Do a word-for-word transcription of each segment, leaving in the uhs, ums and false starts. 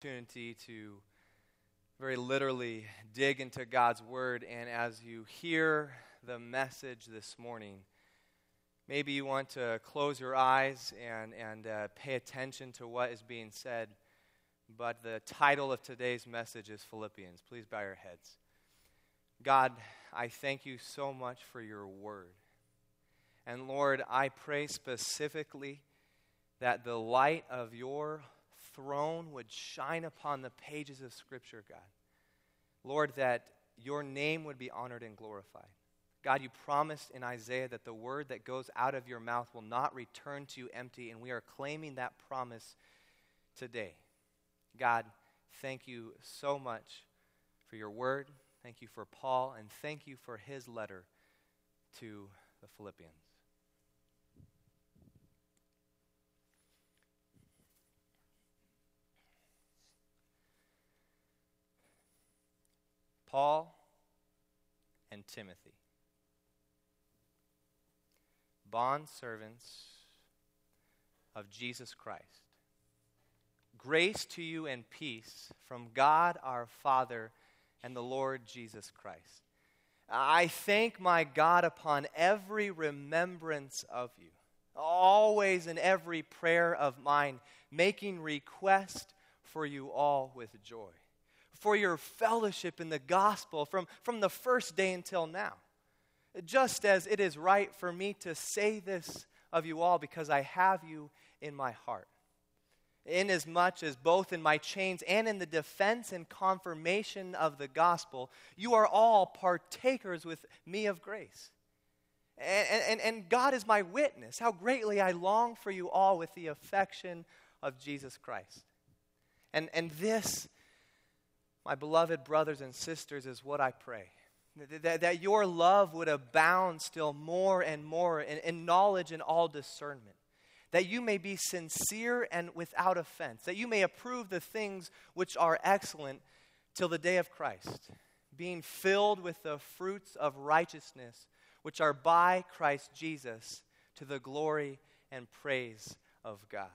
opportunity to very literally dig into God's Word, and as you hear the message this morning, maybe you want to close your eyes and, and uh, pay attention to what is being said, but the title of today's message is Philippians. Please bow your heads. God, I thank you so much for your Word. And Lord, I pray specifically that the light of your throne would shine upon the pages of Scripture, God. Lord, that your name would be honored and glorified. God, you promised in Isaiah that the word that goes out of your mouth will not return to you empty, and we are claiming that promise today. God, thank you so much for your word. Thank you for Paul, and thank you for his letter to the Philippians. Paul and Timothy, bondservants of Jesus Christ. Grace to you and peace from God our Father and the Lord Jesus Christ. I thank my God upon every remembrance of you, always in every prayer of mine, making request for you all with joy, for your fellowship in the gospel from, from the first day until now. Just as it is right for me to say this of you all, because I have you in my heart. Inasmuch as both in my chains and in the defense and confirmation of the gospel, you are all partakers with me of grace. And, and, and God is my witness, how greatly I long for you all with the affection of Jesus Christ. And, and this, my beloved brothers and sisters, is what I pray. That, that your love would abound still more and more in, in knowledge and all discernment. That you may be sincere and without offense. That you may approve the things which are excellent till the day of Christ. Being filled with the fruits of righteousness which are by Christ Jesus to the glory and praise of God.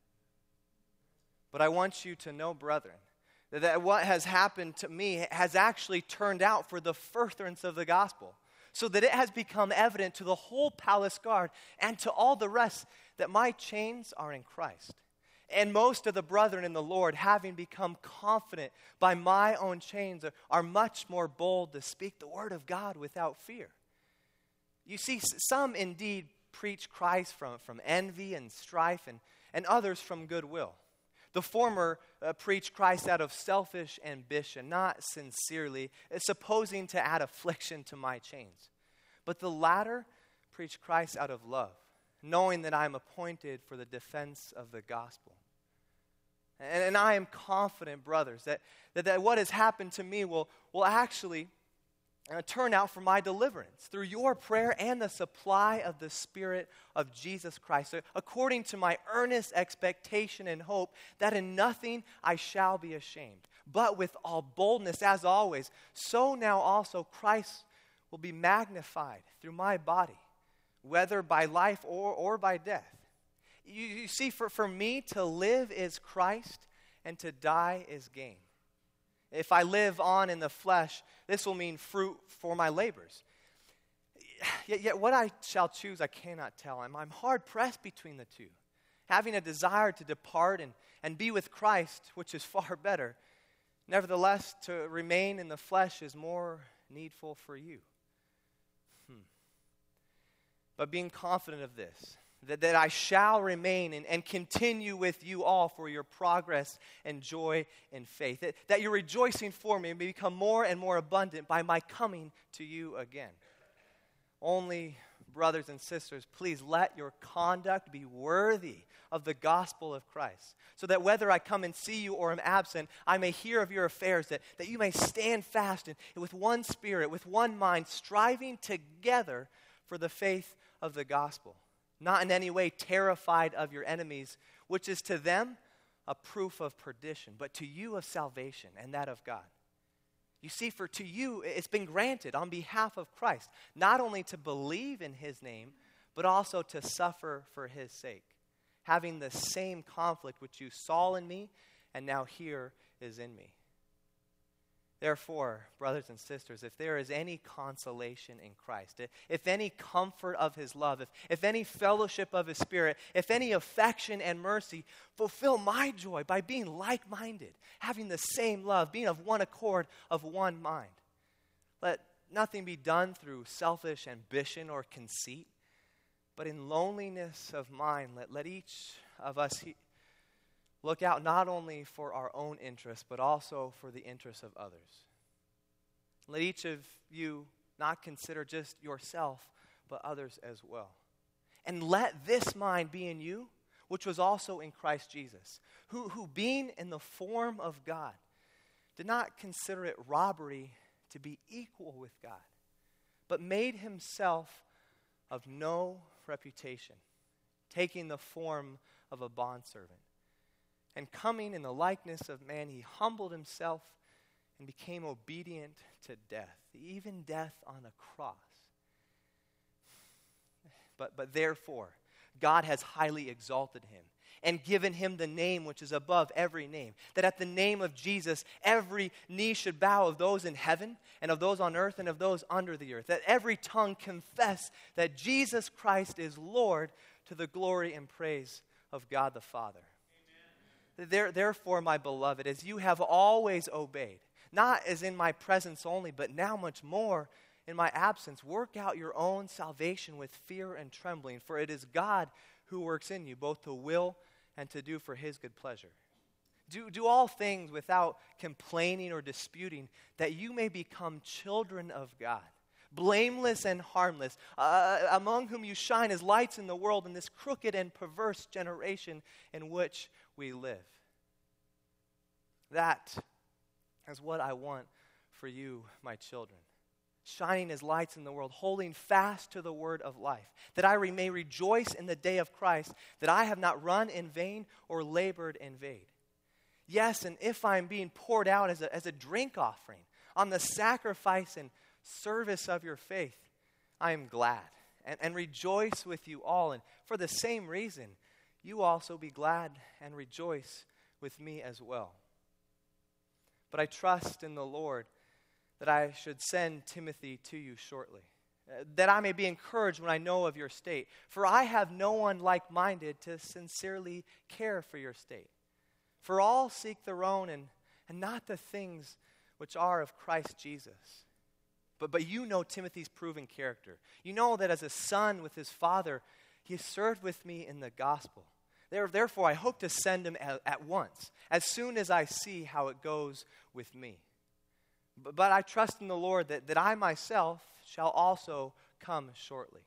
But I want you to know, brethren, that what has happened to me has actually turned out for the furtherance of the gospel, so that it has become evident to the whole palace guard and to all the rest that my chains are in Christ. And most of the brethren in the Lord, having become confident by my own chains, are, are much more bold to speak the word of God without fear. You see, some indeed preach Christ from, from envy and strife, and, and others from goodwill. The former uh, preach Christ out of selfish ambition, not sincerely, supposing to add affliction to my chains. But the latter preach Christ out of love, knowing that I am appointed for the defense of the gospel. And, and I am confident, brothers, that, that, that what has happened to me will, will actually Uh, turn out for my deliverance through your prayer and the supply of the Spirit of Jesus Christ, according to my earnest expectation and hope that in nothing I shall be ashamed, but with all boldness as always, so now also Christ will be magnified through my body, whether by life or, or by death. You, you see, for, for me to live is Christ and to die is gain. If I live on in the flesh, this will mean fruit for my labors. Yet, yet what I shall choose, I cannot tell. I'm, I'm hard-pressed between the two, having a desire to depart and, and be with Christ, which is far better. Nevertheless, to remain in the flesh is more needful for you. Hmm. But being confident of this, That, that I shall remain and, and continue with you all for your progress and joy in faith. That, that your rejoicing for me may become more and more abundant by my coming to you again. Only, brothers and sisters, please let your conduct be worthy of the gospel of Christ, so that whether I come and see you or am absent, I may hear of your affairs, that, that you may stand fast and, and with one spirit, with one mind, striving together for the faith of the gospel. Not in any way terrified of your enemies, which is to them a proof of perdition, but to you of salvation and that of God. You see, for to you it's been granted on behalf of Christ, not only to believe in his name, but also to suffer for his sake, having the same conflict which you saw in me and now here is in me. Therefore, brothers and sisters, if there is any consolation in Christ, if any comfort of his love, if, if any fellowship of his Spirit, if any affection and mercy, fulfill my joy by being like-minded, having the same love, being of one accord, of one mind. Let nothing be done through selfish ambition or conceit, but in loneliness of mind, let, let each of us he, look out not only for our own interests, but also for the interests of others. Let each of you not consider just yourself, but others as well. And let this mind be in you, which was also in Christ Jesus, who, who being in the form of God, did not consider it robbery to be equal with God, but made himself of no reputation, taking the form of a bondservant. And coming in the likeness of man, he humbled himself and became obedient to death, even death on a cross. But, but therefore, God has highly exalted him and given him the name which is above every name, that at the name of Jesus, every knee should bow, of those in heaven and of those on earth and of those under the earth, that every tongue confess that Jesus Christ is Lord, to the glory and praise of God the Father. There, therefore, my beloved, as you have always obeyed, not as in my presence only, but now much more in my absence, work out your own salvation with fear and trembling, for it is God who works in you, both to will and to do for his good pleasure. Do, do all things without complaining or disputing, that you may become children of God, blameless and harmless, uh, among whom you shine as lights in the world in this crooked and perverse generation in which we live. That is what I want for you, my children. Shining as lights in the world, holding fast to the word of life, that I may rejoice in the day of Christ, that I have not run in vain or labored in vain. Yes, and if I'm being poured out as a, as a drink offering on the sacrifice and service of your faith, I am glad and, and rejoice with you all. And for the same reason, you also be glad and rejoice with me as well. But I trust in the Lord that I should send Timothy to you shortly, uh, that I may be encouraged when I know of your state. For I have no one like-minded to sincerely care for your state. For all seek their own and, and not the things which are of Christ Jesus. But, but you know Timothy's proven character. You know that as a son with his father, he has served with me in the gospel. Therefore, I hope to send him at, at once, as soon as I see how it goes with me. But, but I trust in the Lord that, that I myself shall also come shortly.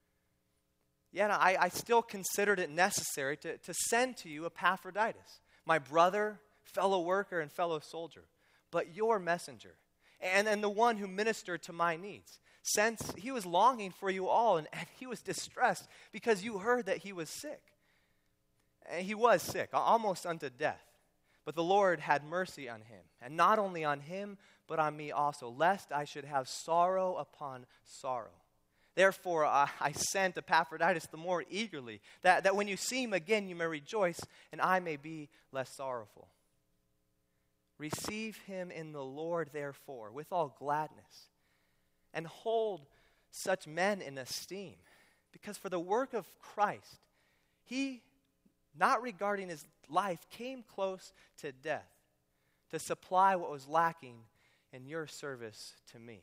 Yet I, I still considered it necessary to, to send to you Epaphroditus, my brother, fellow worker, and fellow soldier, but your messenger, and, and the one who ministered to my needs, since he was longing for you all, and, and he was distressed because you heard that he was sick. And he was sick, almost unto death. But the Lord had mercy on him, and not only on him, but on me also, lest I should have sorrow upon sorrow. Therefore, I, I sent Epaphroditus the more eagerly, that, that when you see him again, you may rejoice, and I may be less sorrowful. Receive him in the Lord, therefore, with all gladness, and hold such men in esteem, because for the work of Christ, he, not regarding his life, came close to death to supply what was lacking in your service to me.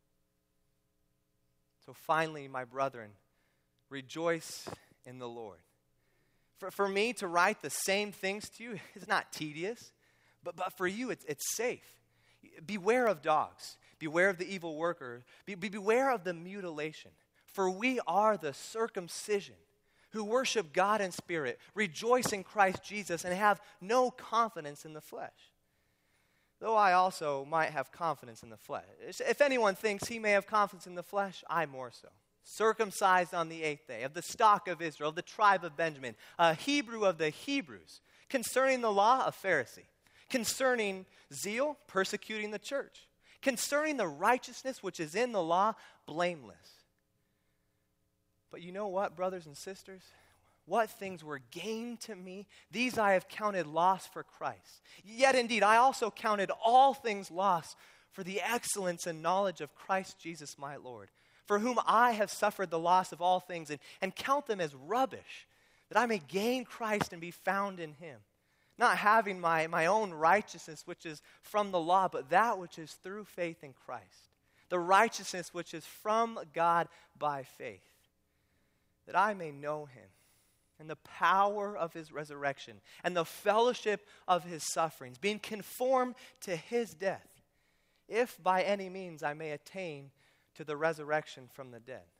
So finally, my brethren, rejoice in the Lord. For, for me to write the same things to you is not tedious, but, but for you it's, it's safe. Beware of dogs. Beware of the evil worker. Be, be, beware of the mutilation. For we are the circumcision, who worship God in spirit, rejoice in Christ Jesus, and have no confidence in the flesh. Though I also might have confidence in the flesh. If anyone thinks he may have confidence in the flesh, I more so. Circumcised on the eighth day, of the stock of Israel, of the tribe of Benjamin, a Hebrew of the Hebrews, concerning the law, a Pharisee, concerning zeal, persecuting the church, concerning the righteousness which is in the law, blameless. But you know what, brothers and sisters? what things were gain to me, these I have counted loss for Christ. Yet indeed, I also counted all things loss for the excellence and knowledge of Christ Jesus my Lord, for whom I have suffered the loss of all things, and, and count them as rubbish, that I may gain Christ and be found in him, not having my, my own righteousness, which is from the law, but that which is through faith in Christ, the righteousness which is from God by faith, that I may know him and the power of his resurrection and the fellowship of his sufferings, being conformed to his death, if by any means I may attain to the resurrection from the dead.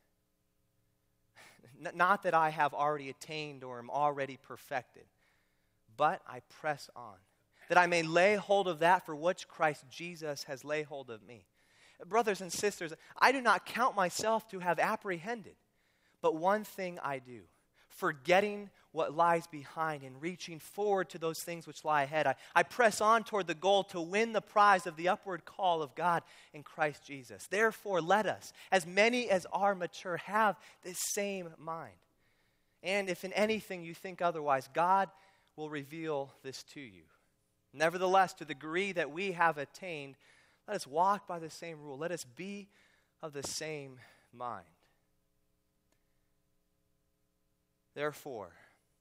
N- not that I have already attained or am already perfected, but I press on, that I may lay hold of that for which Christ Jesus has laid hold of me. Brothers and sisters, I do not count myself to have apprehended, but one thing I do, forgetting what lies behind and reaching forward to those things which lie ahead, I, I press on toward the goal to win the prize of the upward call of God in Christ Jesus. Therefore, let us, as many as are mature, have this same mind. And if in anything you think otherwise, God will reveal this to you. Nevertheless, to the degree that we have attained, let us walk by the same rule. Let us be of the same mind. Therefore,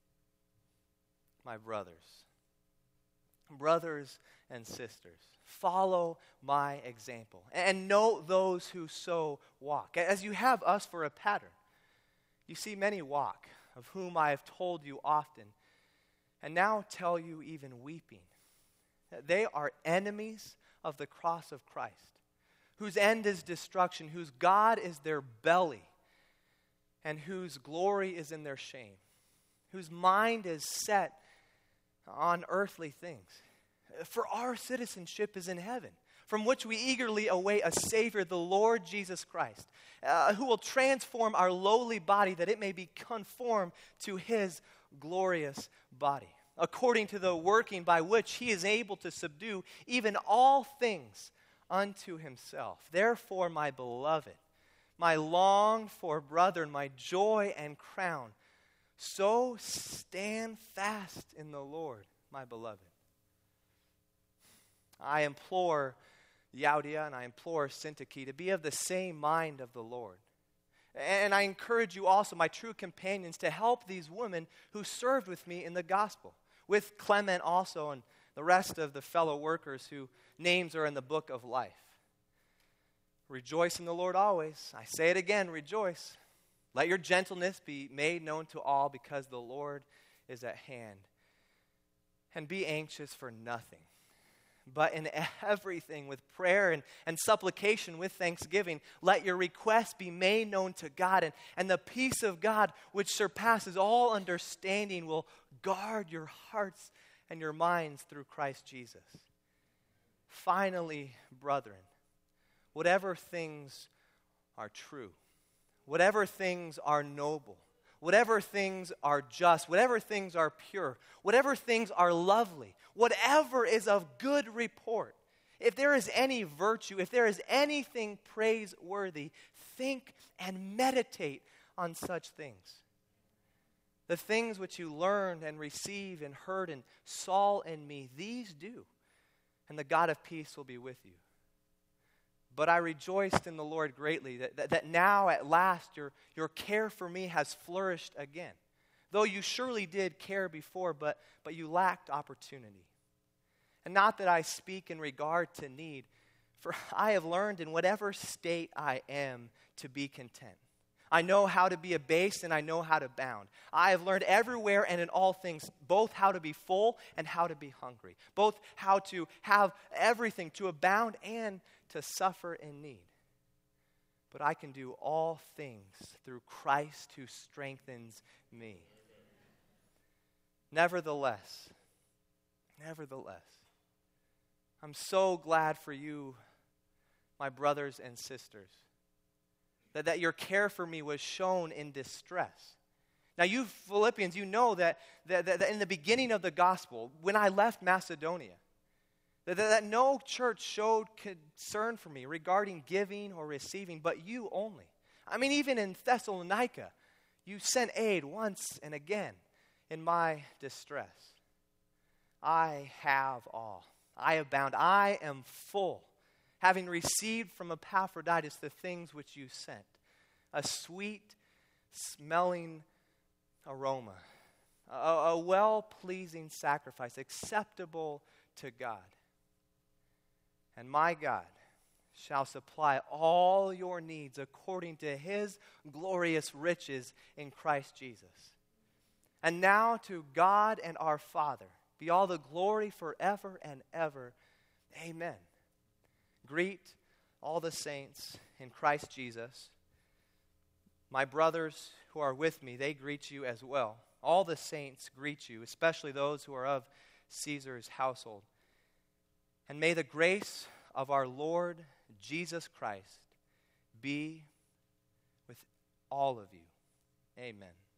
my brothers, brothers and sisters, follow my example and note those who so walk, as you have us for a pattern. You see many walk, of whom I have told you often, and now tell you even weeping, that they are enemies of the cross of Christ, whose end is destruction, whose God is their belly, and whose glory is in their shame, whose mind is set on earthly things. For our citizenship is in heaven, from which we eagerly await a Savior, the Lord Jesus Christ, uh, who will transform our lowly body that it may be conformed to his glorious body, according to the working by which he is able to subdue even all things unto himself. Therefore, my beloved, my longed-for brethren, my joy and crown, so stand fast in the Lord, my beloved. I implore Euodia and I implore Syntyche to be of the same mind of the Lord. And I encourage you also, my true companions, to help these women who served with me in the gospel, with Clement also and the rest of the fellow workers whose names are in the book of life. Rejoice in the Lord always. I say it again, rejoice. Let your gentleness be made known to all, because the Lord is at hand. And be anxious for nothing, but in everything with prayer and, and supplication with thanksgiving, let your requests be made known to God, and, and the peace of God, which surpasses all understanding, will guard your hearts and your minds through Christ Jesus. Finally, brethren, whatever things are true, whatever things are noble, whatever things are just, whatever things are pure, whatever things are lovely, whatever is of good report, if there is any virtue, if there is anything praiseworthy, think and meditate on such things. The things which you learned and received and heard and saw in me, these do, and the God of peace will be with you. But I rejoiced in the Lord greatly that, that, that now at last your, your care for me has flourished again. Though you surely did care before, but, but you lacked opportunity. And not that I speak in regard to need, for I have learned in whatever state I am to be content. I know how to be abased and I know how to abound. I have learned everywhere and in all things, both how to be full and how to be hungry. Both how to have everything, to abound and to suffer in need. But I can do all things through Christ who strengthens me. Nevertheless, nevertheless, I'm so glad for you, my brothers and sisters, that, that your care for me was shown in distress. Now you Philippians, you know that, that, that in the beginning of the gospel, when I left Macedonia, that, that no church showed concern for me regarding giving or receiving, but you only. I mean, even in Thessalonica, You sent aid once and again in my distress. I have all. I abound. I am full, having received from Epaphroditus the things which you sent, a sweet smelling aroma, a, a well-pleasing sacrifice, acceptable to God. And my God shall supply all your needs according to his glorious riches in Christ Jesus. And now to God and our Father be all the glory forever and ever. Amen. Greet all the saints in Christ Jesus. My brothers who are with me, they greet you as well. All the saints greet you, especially those who are of Caesar's household. And may the grace of our Lord Jesus Christ be with all of you. Amen.